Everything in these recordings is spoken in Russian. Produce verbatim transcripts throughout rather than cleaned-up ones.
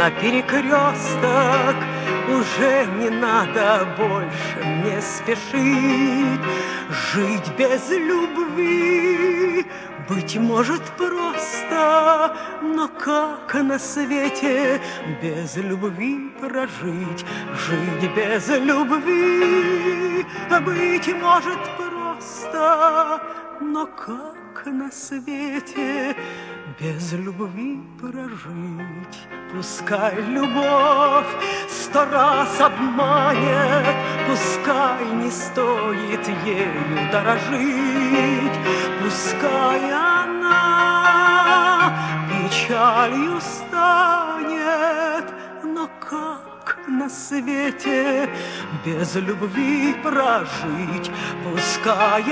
на перекресток. Уже не надо больше мне спешить. Жить без любви, быть может, просто, но как на свете без любви прожить? Жить без любви, быть может, просто, но как на свете без любви прожить? Пускай любовь сто раз обманет, пускай не стоит ею дорожить, пускай она печалью станет, но как на свете без любви прожить? Пускай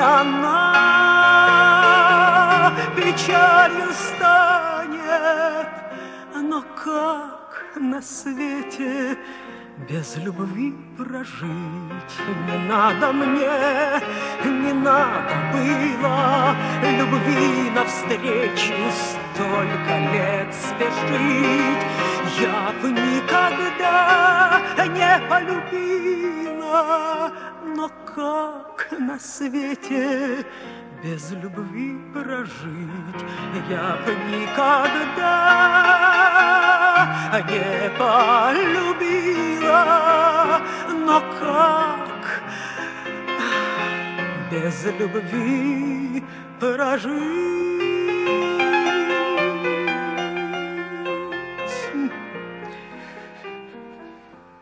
она печалью станет, но как на свете без любви прожить? Не надо мне, не надо было любви навстречу столько лет спешить. Я б никогда не полюбила, но как на свете без любви прожить? Я б никогда не полюбила, но как без любви прожить?